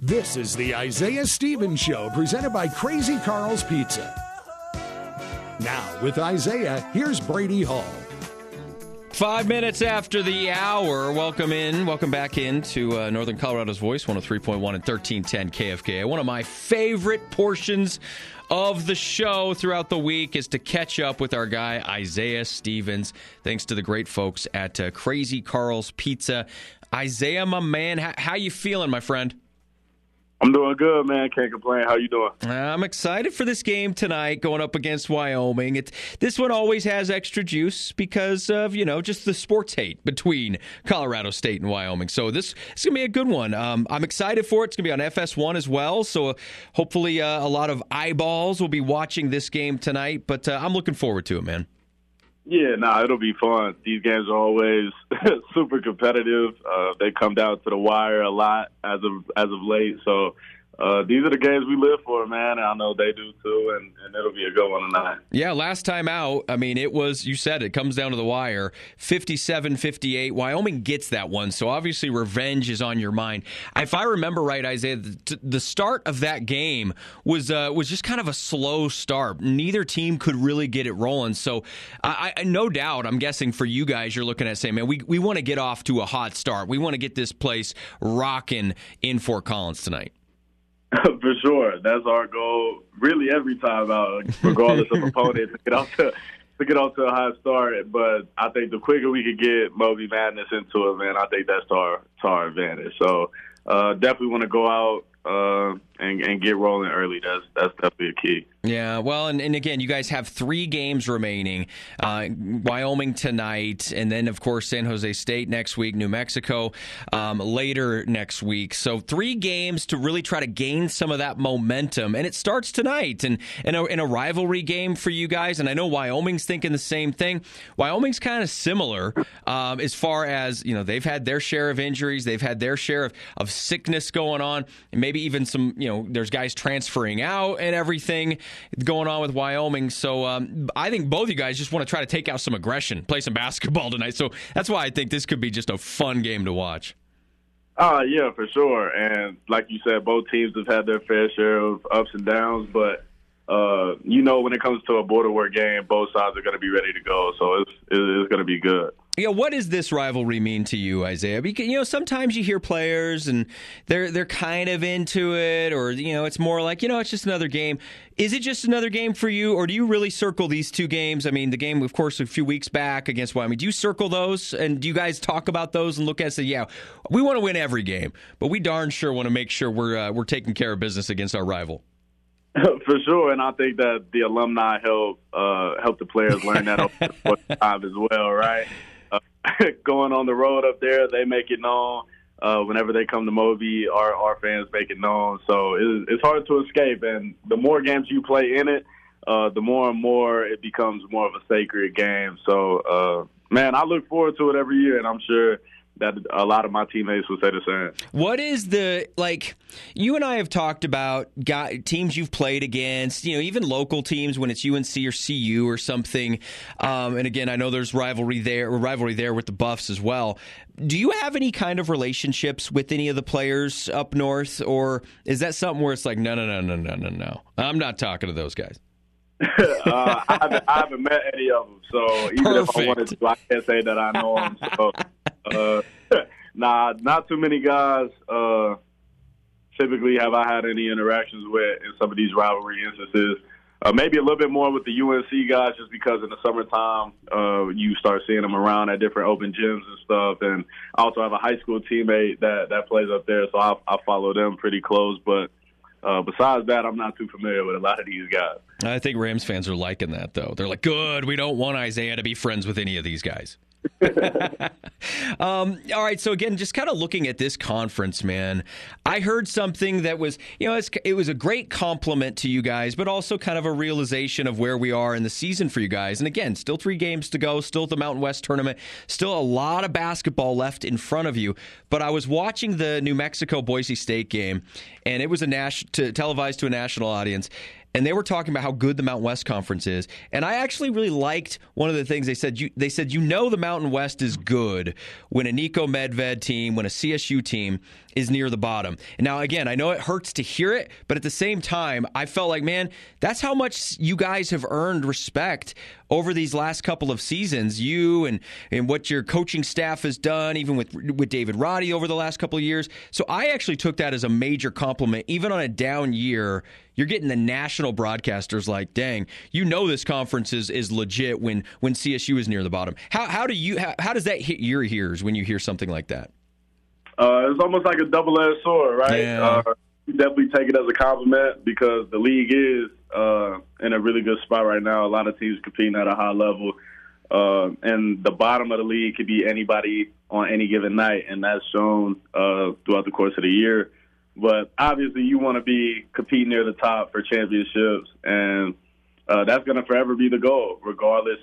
This is the Isaiah Stevens Show, presented by Crazy Carl's Pizza. Now, with Isaiah, here's Brady Hall. 5 minutes after the hour. Welcome back into Northern Colorado's Voice, 103.1 and 1310 KFKA. One of my favorite portions of the show throughout the week is to catch up with our guy, Isaiah Stevens, thanks to the great folks at Crazy Carl's Pizza. Isaiah, my man, how you feeling, my friend? I'm doing good, man. Can't complain. How you doing? I'm excited for this game tonight going up against Wyoming. This one always has extra juice because of, just the sports hate between Colorado State and Wyoming. So this is going to be a good one. I'm excited for it. It's going to be on FS1 as well. So hopefully a lot of eyeballs will be watching this game tonight. But I'm looking forward to it, man. Yeah, it'll be fun. These games are always super competitive. They come down to the wire a lot as of late. So these are the games we live for, man. And I know they do too, and it'll be a good one tonight. Yeah, last time out, it was, you said it comes down to the wire, 57-58. Wyoming gets that one, so obviously revenge is on your mind. If I remember right, Isaiah, the start of that game was just kind of a slow start. Neither team could really get it rolling, so I no doubt, I'm guessing for you guys, you're looking at saying, man, we want to get off to a hot start. We want to get this place rocking in Fort Collins tonight. For sure. That's our goal really every time out, regardless of opponent, to get off to a high start. But I think the quicker we could get Moby Madness into it, man, I think that's to our advantage. So definitely want to go out and get rolling early. That's definitely a key. Yeah, well, and again, you guys have 3 games remaining. Wyoming tonight, and then, of course, San Jose State next week, New Mexico later next week. So 3 games to really try to gain some of that momentum, and it starts tonight. And in a rivalry game for you guys, and I know Wyoming's thinking the same thing. Wyoming's kind of similar as far as, they've had their share of injuries. They've had their share of sickness going on, and maybe even some, there's guys transferring out and everything going on with Wyoming. So I think both of you guys just want to try to take out some aggression, play some basketball tonight. So that's why I think this could be just a fun game to watch. Yeah, for sure. And like you said, both teams have had their fair share of ups and downs. But, when it comes to a border war game, both sides are going to be ready to go. So it's going to be good. What does this rivalry mean to you, Isaiah? Because, sometimes you hear players and they're kind of into it, or, it's more like, it's just another game. Is it just another game for you, or do you really circle these 2 games? The game, of course, a few weeks back against Wyoming. Do you circle those, and do you guys talk about those and look at it and say, yeah, we want to win every game, but we darn sure want to make sure we're taking care of business against our rival? For sure, and I think that the alumni help the players learn that over the time as well, right? Going on the road up there, they make it known. Whenever they come to Moby, our fans make it known. So it's hard to escape, and the more games you play in it, the more and more it becomes more of a sacred game. So, man, I look forward to it every year, and I'm sure that a lot of my teammates would say the same. What is you and I have talked about teams you've played against, even local teams when it's UNC or CU or something. And again, I know there's rivalry there with the Buffs as well. Do you have any kind of relationships with any of the players up north, or is that something where it's like, no, I'm not talking to those guys? I haven't met any of them, so even if I wanted to, I can't say that I know them. So, not too many guys. Typically, have I had any interactions with in some of these rivalry instances? Maybe a little bit more with the UNC guys, just because in the summertime you start seeing them around at different open gyms and stuff. And I also have a high school teammate that plays up there, so I follow them pretty close. But besides that, I'm not too familiar with a lot of these guys. I think Rams fans are liking that, though. They're like, good, we don't want Isaiah to be friends with any of these guys. All right, so again, just kind of looking at this conference, man, I heard something that was, it was a great compliment to you guys, but also kind of a realization of where we are in the season for you guys. And again, still 3 games to go, still the Mountain West tournament, still a lot of basketball left in front of you. But I was watching the New Mexico Boise State game, and it was televised to a national audience. and they were talking about how good the Mountain West Conference is. And I actually really liked one of the things they said. They said, the Mountain West is good when a Nico Medved team, when a CSU team is near the bottom. And now, again, I know it hurts to hear it, but at the same time, I felt like, man, that's how much you guys have earned respect over these last couple of seasons. You and what your coaching staff has done, even with David Roddy over the last couple of years. So I actually took that as a major compliment. Even on a down year, you're getting the national broadcasters like, dang, this conference is legit when CSU is near the bottom. How does that hit your ears when you hear something like that? It's almost like a double-edged sword, right? Yeah. You definitely take it as a compliment because the league is in a really good spot right now. A lot of teams competing at a high level. And the bottom of the league could be anybody on any given night, and that's shown throughout the course of the year. But obviously you want to be competing near the top for championships, and that's going to forever be the goal, regardless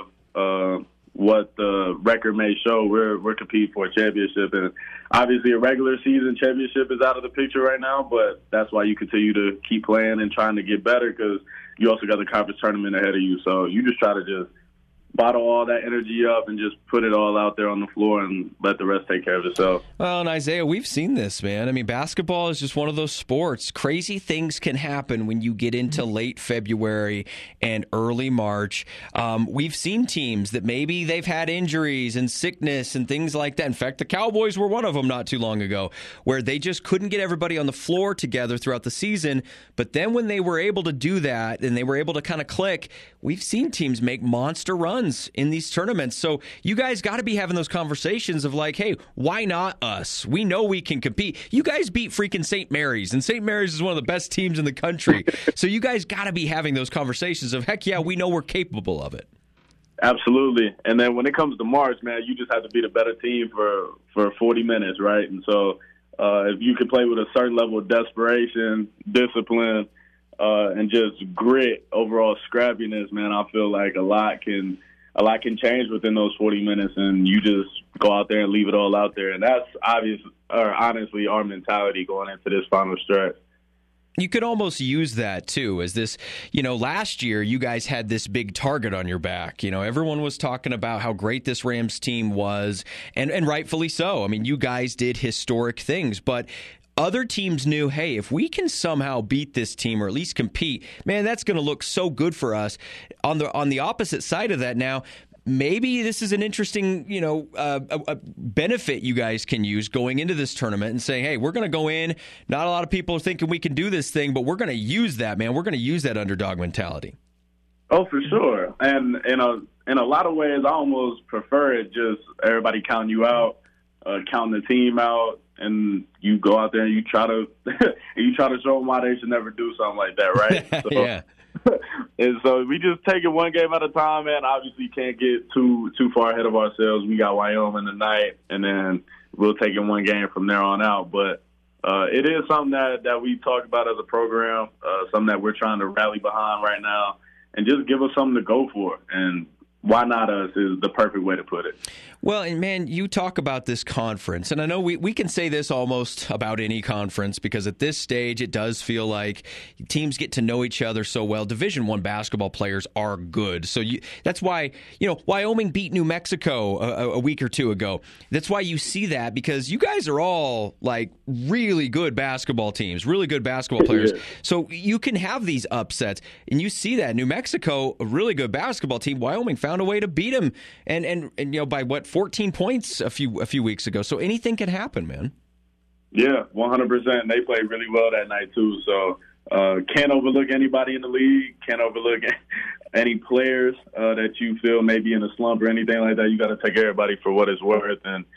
of what the record may show. We're competing for a championship, and obviously a regular season championship is out of the picture right now, but that's why you continue to keep playing and trying to get better because you also got the conference tournament ahead of you. So you just try to just bottle all that energy up and just put it all out there on the floor and let the rest take care of itself. Well, and Isaiah, we've seen this, man. I mean, basketball is just one of those sports. Crazy things can happen when you get into late February and early March. We've seen teams that maybe they've had injuries and sickness and things like that. In fact, the Cowboys were one of them not too long ago, where they just couldn't get everybody on the floor together throughout the season. But then when they were able to do that and they were able to kind of click, we've seen teams make monster runs in these tournaments. So you guys got to be having those conversations of like, hey, why not us? We know we can compete. You guys beat freaking St. Mary's, and St. Mary's is one of the best teams in the country. So you guys got to be having those conversations of, heck yeah, we know we're capable of it. Absolutely. And then when it comes to March, man, you just have to be the better team for 40 minutes, right? And so if you can play with a certain level of desperation, discipline, and just grit, overall scrappiness, man, I feel like a lot can change within those 40 minutes, and you just go out there and leave it all out there. And that's honestly our mentality going into this final stretch. You could almost use that, too, as this, last year you guys had this big target on your back. Everyone was talking about how great this Rams team was, and rightfully so. I mean, you guys did historic things, but other teams knew, hey, if we can somehow beat this team or at least compete, man, that's going to look so good for us. On the opposite side of that now, maybe this is an interesting, a benefit you guys can use going into this tournament and saying, hey, we're going to go in. Not a lot of people are thinking we can do this thing, but we're going to use that, man. We're going to use that underdog mentality. Oh, for sure. And in a lot of ways, I almost prefer it just everybody counting you out, counting the team out, and you go out there and you try to show them why they should never do something like that, right? So, yeah. And so we just take it one game at a time, man. Obviously, can't get too far ahead of ourselves. We got Wyoming tonight, and then we'll take it one game from there on out. But it is something that we talk about as a program, something that we're trying to rally behind right now, and just give us something to go for. And why not us is the perfect way to put it. Well, and man, you talk about this conference, and I know we can say this almost about any conference because at this stage it does feel like teams get to know each other so well. Division I basketball players are good. So that's why, Wyoming beat New Mexico a week or two ago. That's why you see that because you guys are all like really good basketball teams, really good basketball players. Yeah. So you can have these upsets, and you see that. New Mexico, a really good basketball team. Wyoming found a way to beat them, and by what, 14 points a few weeks ago. So anything can happen, man. Yeah, 100%. They played really well that night too. So can't overlook anybody in the league. Can't overlook any players that you feel may be in a slump or anything like that. You got to take everybody for what it's worth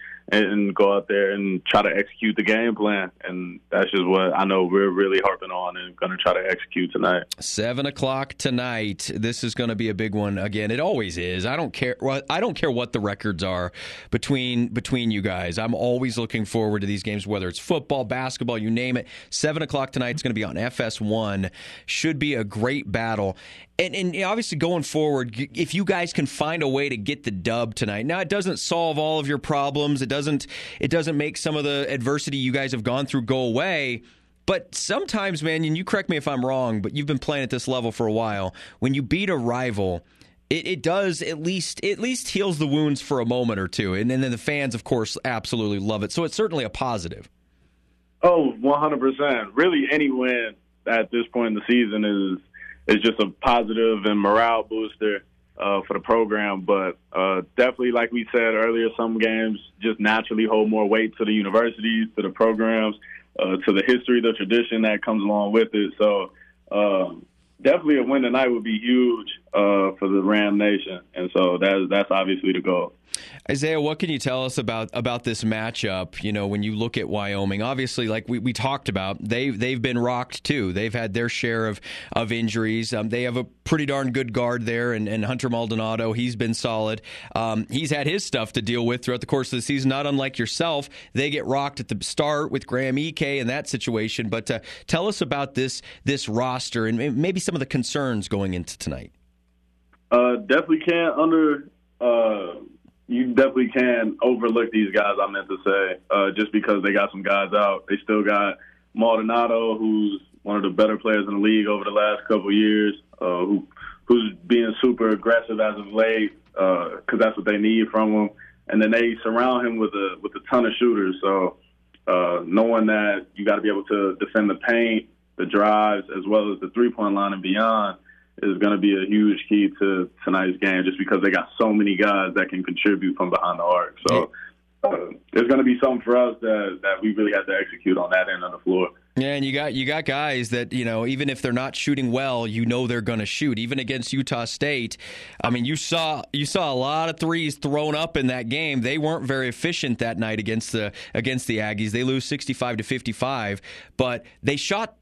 and go out there and try to execute the game plan. And that's just what I know we're really harping on and going to try to execute tonight. 7:00 tonight. This is going to be a big one. Again, it always is. I don't care what the records are between you guys. I'm always looking forward to these games, whether it's football, basketball, you name it. 7:00 tonight. It's going to be on FS1. Should be a great battle. And obviously going forward, if you guys can find a way to get the dub tonight. Now, it doesn't solve all of your problems. It doesn't make some of the adversity you guys have gone through go away. But sometimes, man, and you correct me if I'm wrong, but you've been playing at this level for a while. When you beat a rival, it does at least heals the wounds for a moment or two. And then the fans, of course, absolutely love it. So it's certainly a positive. Oh, 100%. Really, any win at this point in the season is just a positive and morale booster for the program. But definitely, like we said earlier, some games just naturally hold more weight to the universities, to the programs, to the history, the tradition that comes along with it. So definitely a win tonight would be huge for the Ram Nation. And so that's obviously the goal. Isaiah, what can you tell us about this matchup? You know, when you look at Wyoming, obviously, like we talked about, they've been rocked too. They've had their share of injuries. They have a pretty darn good guard there, and Hunter Maldonado, he's been solid. He's had his stuff to deal with throughout the course of the season, not unlike yourself. They get rocked at the start with Graham Ike in that situation. But tell us about this roster and maybe some of the concerns going into tonight. You definitely can't overlook these guys, I meant to say, just because they got some guys out. They still got Maldonado, who's one of the better players in the league over the last couple of years, who's being super aggressive as of late, because that's what they need from him. And then they surround him with a ton of shooters. So knowing that you got to be able to defend the paint, the drives, as well as the three-point line and beyond, is going to be a huge key to tonight's game, just because they got so many guys that can contribute from behind the arc. So it's going to be something for us that we really have to execute on that end of the floor. Yeah, and you got guys that, you know, even if they're not shooting well, you know they're going to shoot. Even against Utah State, I mean, you saw a lot of threes thrown up in that game. They weren't very efficient that night against the Aggies. They lose 65-55, but they shot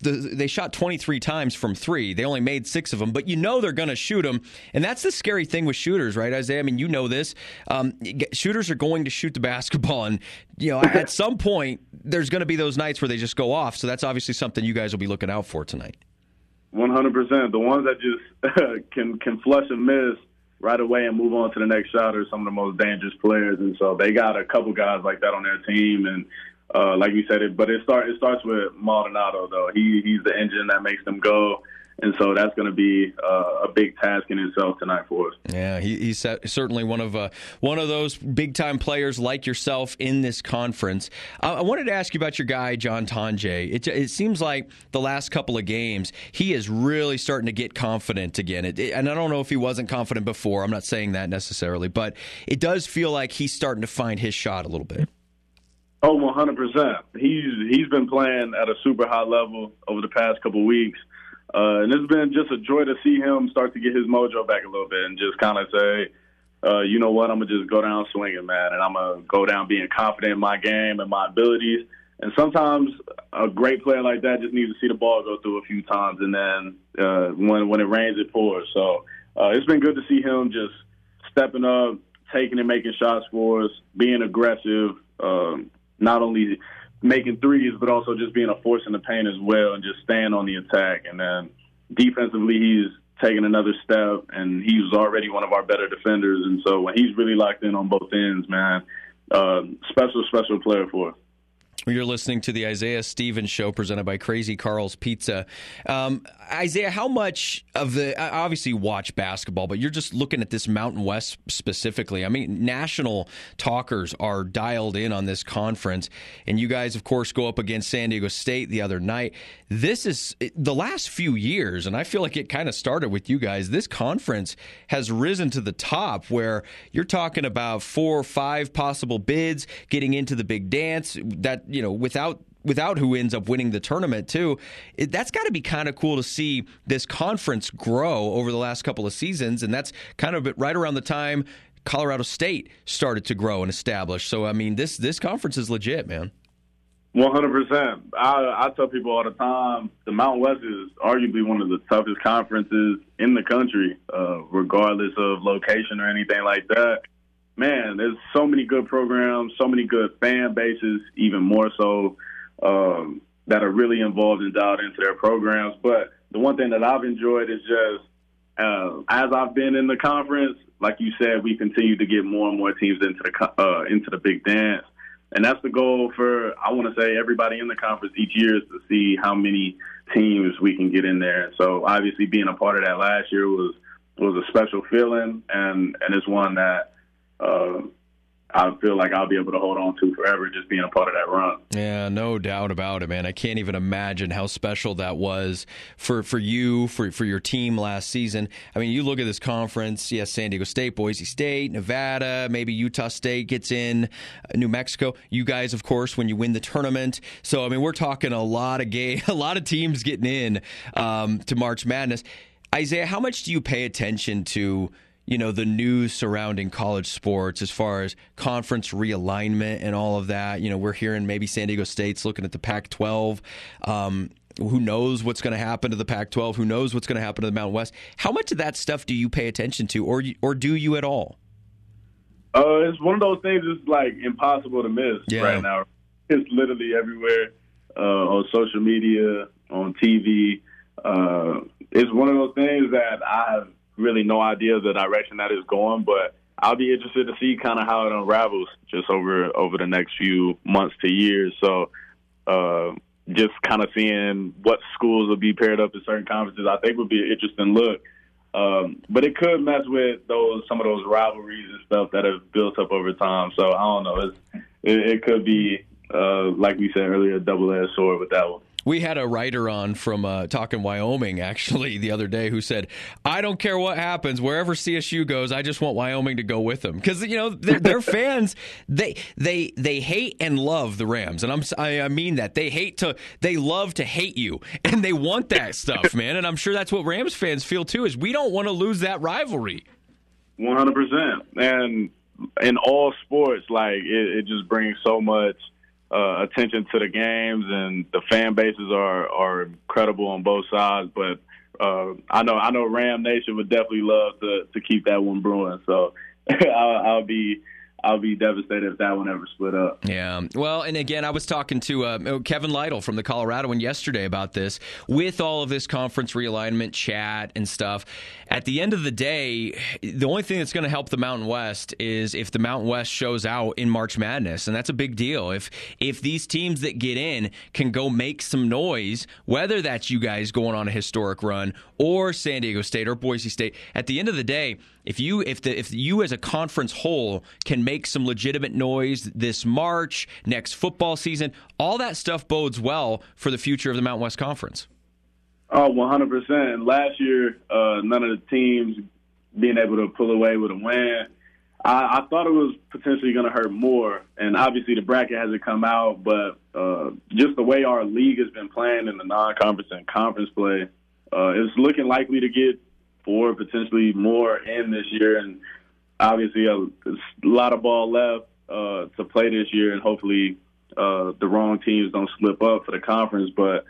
23 times from three. They only made 6 of them, but you know they're going to shoot them, and that's the scary thing with shooters, right, Isaiah? I mean, you know this. Shooters are going to shoot the basketball, and you know at some point there's going to be those nights where they just go off. So that's obviously something you guys will be looking out for tonight. 100%. The ones that just can flush and miss right away and move on to the next shot are some of the most dangerous players. And so they got a couple guys like that on their team. And like you said, but it starts with Maldonado, though. He's the engine that makes them go. And so that's going to be a big task in itself tonight for us. Yeah, he's certainly one of those big-time players like yourself in this conference. I wanted to ask you about your guy, John Tonje. It seems like the last couple of games, he is really starting to get confident again. And I don't know if he wasn't confident before. I'm not saying that necessarily. But it does feel like he's starting to find his shot a little bit. Oh, 100%. He's been playing at a super high level over the past couple of weeks. And it's been just a joy to see him start to get his mojo back a little bit and just kind of say, you know what, I'm going to just go down swinging, man, and I'm going to go down being confident in my game and my abilities. And sometimes a great player like that just needs to see the ball go through a few times, and then when it rains, it pours. So it's been good to see him just stepping up, taking and making shots for us, being aggressive, not only – making threes, but also just being a force in the paint as well and just staying on the attack. And then defensively, he's taken another step, and he was already one of our better defenders. And so when he's really locked in on both ends, man, special player for us. You're listening to the Isaiah Stevens Show presented by Crazy Carl's Pizza. Isaiah, how much of obviously you watch basketball, but you're just looking at this Mountain West specifically. I mean, national talkers are dialed in on this conference, and you guys, of course, go up against San Diego State the other night. This is the last few years, and I feel like it kind of started with you guys. This conference has risen to the top where you're talking about 4 or 5 possible bids getting into the big dance that, you know, without who ends up winning the tournament too. That's got to be kind of cool to see this conference grow over the last couple of seasons, and that's kind of right around the time Colorado State started to grow and establish. So, I mean, this conference is legit, man. 100%. I tell people all the time, the Mountain West is arguably one of the toughest conferences in the country, regardless of location or anything like that. Man, there's so many good programs, so many good fan bases, even more so, that are really involved and dialed into their programs. But the one thing that I've enjoyed is just, as I've been in the conference, like you said, we continue to get more and more teams into the big dance. And that's the goal for, I want to say, everybody in the conference each year, is to see how many teams we can get in there. So obviously being a part of that last year was a special feeling, and it's one that I feel like I'll be able to hold on to forever, just being a part of that run. Yeah, no doubt about it, man. I can't even imagine how special that was for you, for your team last season. I mean, you look at this conference, yes, San Diego State, Boise State, Nevada, maybe Utah State gets in, New Mexico. You guys, of course, when you win the tournament. So, I mean, we're talking a lot of teams getting in to March Madness. Isaiah, how much do you pay attention to the news surrounding college sports as far as conference realignment and all of that? We're hearing maybe San Diego State's looking at the Pac-12. Who knows what's going to happen to the Pac-12? Who knows what's going to happen to the Mountain West? How much of that stuff do you pay attention to, or do you at all? It's one of those things that's like impossible to miss right now. It's literally everywhere, on social media, on TV. It's one of those things that I have really no idea the direction that is going, but I'll be interested to see kind of how it unravels just over the next few months to years. So just kind of seeing what schools will be paired up in certain conferences, I think would be an interesting look. But it could mess with some of those rivalries and stuff that have built up over time. So I don't know. It could be, like we said earlier, a double-edged sword with that one. We had a writer on from Talking Wyoming, actually, the other day who said, I don't care what happens. Wherever CSU goes, I just want Wyoming to go with them. Because, their fans, they hate and love the Rams. And I mean that. They love to hate you. And they want that stuff, man. And I'm sure that's what Rams fans feel, too, is we don't want to lose that rivalry. 100%. And in all sports, like, it just brings so much attention to the games, and the fan bases are incredible on both sides. But I know Ram Nation would definitely love to keep that one brewing. So I'll be devastated if that one ever split up. Yeah. Well, and again, I was talking to Kevin Lytle from the Coloradoan yesterday about this. With all of this conference realignment chat and stuff, at the end of the day, the only thing that's going to help the Mountain West is if the Mountain West shows out in March Madness, and that's a big deal. If these teams that get in can go make some noise, whether that's you guys going on a historic run or San Diego State or Boise State, at the end of the day, if you as a conference whole can make some legitimate noise this March, next football season, all that stuff bodes well for the future of the Mountain West Conference. Oh, 100%. Last year, none of the teams being able to pull away with a win, I thought it was potentially going to hurt more. And obviously the bracket hasn't come out, but just the way our league has been playing in the non-conference and conference play, it's looking likely to get 4, potentially more in this year. And obviously there's a lot of ball left to play this year, and hopefully the wrong teams don't slip up for the conference. But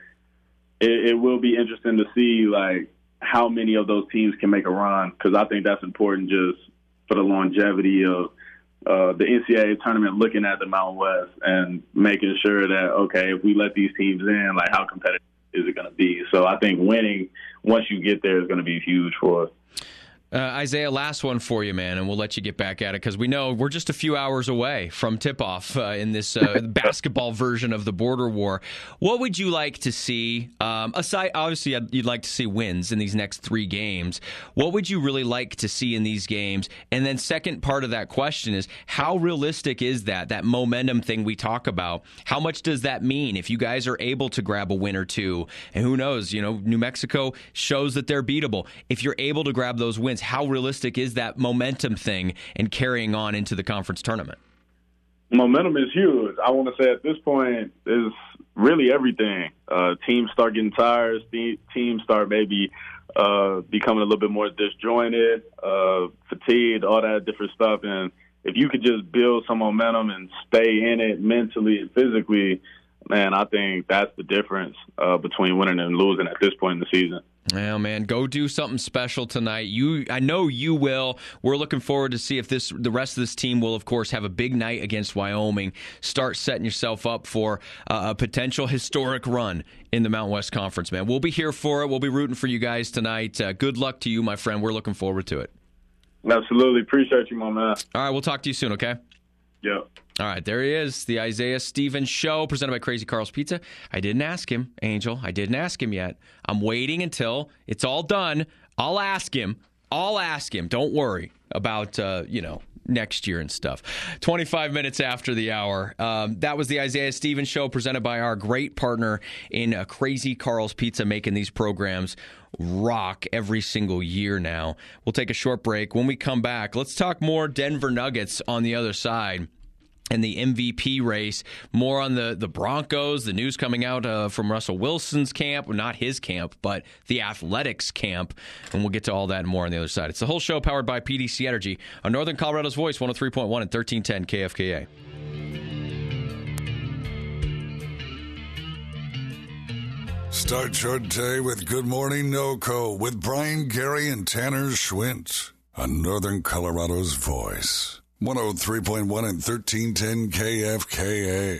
it will be interesting to see like how many of those teams can make a run, because I think that's important just for the longevity of the NCAA tournament, looking at the Mountain West and making sure that, okay, if we let these teams in, like how competitive is it going to be? So I think winning once you get there is going to be huge for us. Isaiah, last one for you, man, and we'll let you get back at it because we know we're just a few hours away from tip-off in this basketball version of the border war. What would you like to see, aside, obviously you'd like to see wins in these next 3 games. What would you really like to see in these games? And then second part of that question is, how realistic is that momentum thing we talk about? How much does that mean if you guys are able to grab a win or two? And who knows, New Mexico shows that they're beatable. If you're able to grab those wins, how realistic is that momentum thing and carrying on into the conference tournament? Momentum is huge. I want to say at this point is really everything. Teams start getting tired. Teams start maybe becoming a little bit more disjointed, fatigued, all that different stuff. And if you could just build some momentum and stay in it mentally and physically, man, I think that's the difference between winning and losing at this point in the season. Well, man, go do something special tonight. I know you will. We're looking forward to see if the rest of this team will, of course, have a big night against Wyoming. Start setting yourself up for a potential historic run in the Mountain West Conference, man. We'll be here for it. We'll be rooting for you guys tonight. Good luck to you, my friend. We're looking forward to it. Absolutely. Appreciate you, my man. All right, we'll talk to you soon, okay? Yep. All right, there he is, the Isaiah Stevens Show, presented by Crazy Carl's Pizza. I didn't ask him, Angel. I didn't ask him yet. I'm waiting until it's all done. I'll ask him. Don't worry about, next year and stuff. 25 minutes after the hour. That was the Isaiah Stevens Show, presented by our great partner in Crazy Carl's Pizza, making these programs rock every single year now. We'll take a short break. When we come back, let's talk more Denver Nuggets on the other side and the MVP race. More on the Broncos, the news coming out from Russell Wilson's camp. Well, not his camp, but the Athletics camp. And we'll get to all that and more on the other side. It's the whole show powered by PDC Energy on Northern Colorado's Voice, 103.1 and 1310 KFKA. Start your day with Good Morning NoCo with Brian, Gary, and Tanner Schwint on Northern Colorado's Voice, 103.1 and 1310 KFKA.